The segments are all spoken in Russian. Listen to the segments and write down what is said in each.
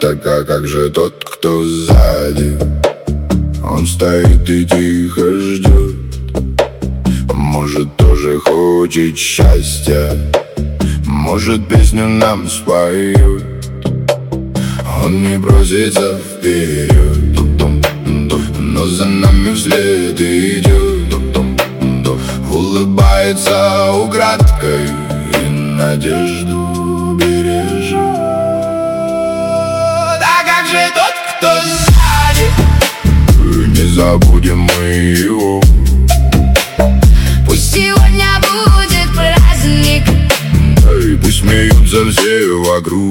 Так а как же тот, кто сзади? Он стоит и тихо ждет. Может, тоже хочет счастья, может, песню нам споет. Он не бросится вперед, но за нами вслед идет. Улыбается украдкой и надежду бережет. А как же тот, кто сзади? Не забудем мы его. Пусть сегодня будет праздник, И пусть смеются все вокруг.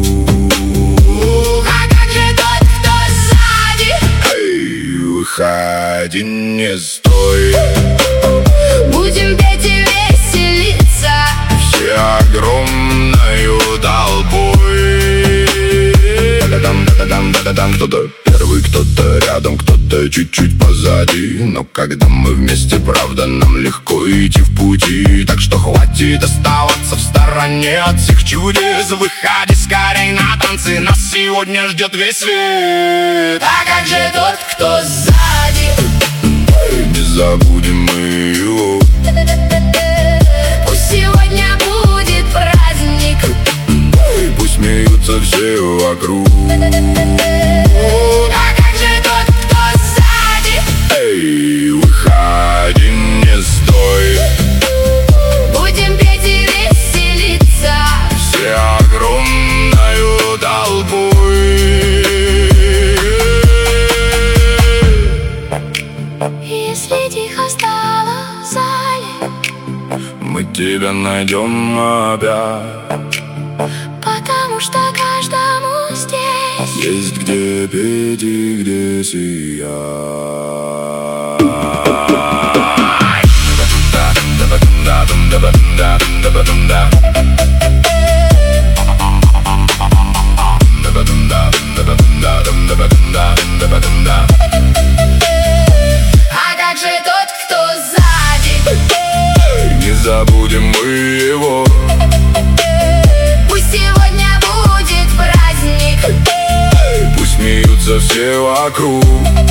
а как же тот, кто сзади? Эй, выходи, не стой. Будем петь и веселиться, Все огромною толпой. Да-да-дам, кто-то первый, кто-то рядом, кто-то чуть-чуть позади. Но когда мы вместе, правда, нам легко идти в пути. Так что хватит оставаться в стороне от всех чудес. Выходи скорей на танцы, нас сегодня ждет весь свет. а как же тот, кто сзади? Не забудем мы его. Пусть сегодня будет праздник, Пусть смеются все вокруг. а как же тот, кто сзади? Эй, выходи, не стой. Будем петь и веселиться, Все огромною толпой. если тихо стало в зале, Мы тебя найдем опять. потому что каждому здесь Есть где петь и где сиять. а как же тот, кто сзади? Не забудем мы его. Пусть сегодня будет праздник, Пусть смеются все вокруг.